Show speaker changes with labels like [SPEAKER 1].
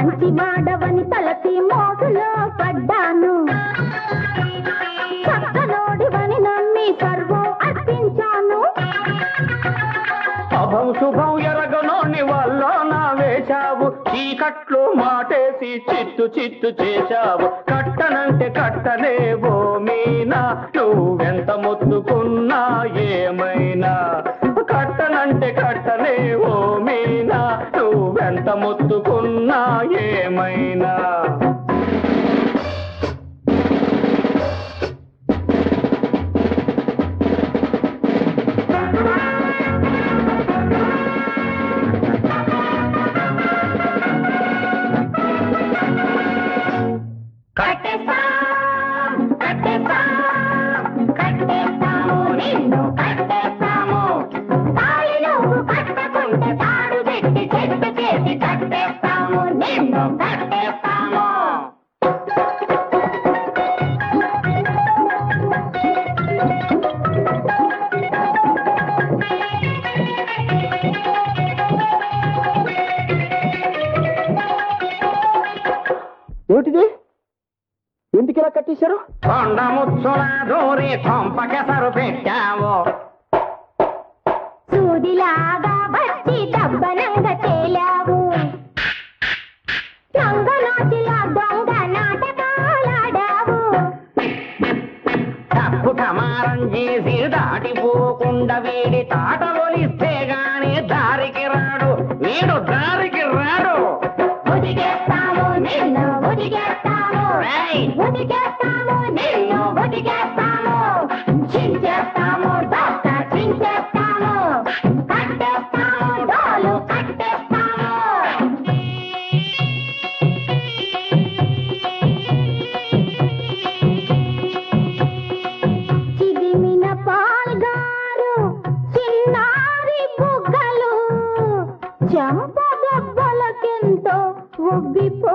[SPEAKER 1] మంచి వాడవని తలసి మోసులో పడ్డాను చక్కనోడివని నమ్మి సర్వం అర్పించాను
[SPEAKER 2] అభం శుభం ఎరగనోని వల్ల నా వేశావు చీకట్లు మాటేసి చిత్తు చిత్తు చేశావు కట్టనంటే కట్టలేవో మీనా నువ్వెంత మొత్తుకున్నా ఏమైనా కట్టనంటే కట్టలేవో మీనా నువ్వెంత మొత్తుకున్నా ఏమైనా
[SPEAKER 3] ఏమిటిది ఎందుకు ఇలా కట్టేశారు
[SPEAKER 2] కొండ ముచ్చుల దూరి కొంపకెసరు పెట్టావు
[SPEAKER 1] సూదిలాగా వచ్చి దబ్బనంగా తేలావు దొంగనాచిలా దొంగ నాటకాలాడావు
[SPEAKER 2] తప్పు కమారం చేసి దాటిపోకుండా వీడి తాట ఒలిస్తే గాని దారికి రాడు వీడు దారికి రాడు
[SPEAKER 1] ఉదిగేస్తాము నిన్ను ఉదిగేస్తాము ఉదిగేస్తాము నిన్ను ఉదిగేస్తాము చించేస్తాము దొక్క చించేస్తాము కట్టేస్తాము డోలు కట్టేస్తాము చిదిమిన పాల్గారు చిన్నారి బుగ్గలు చెంప దెబ్బలకెంతో ఉబ్బిపో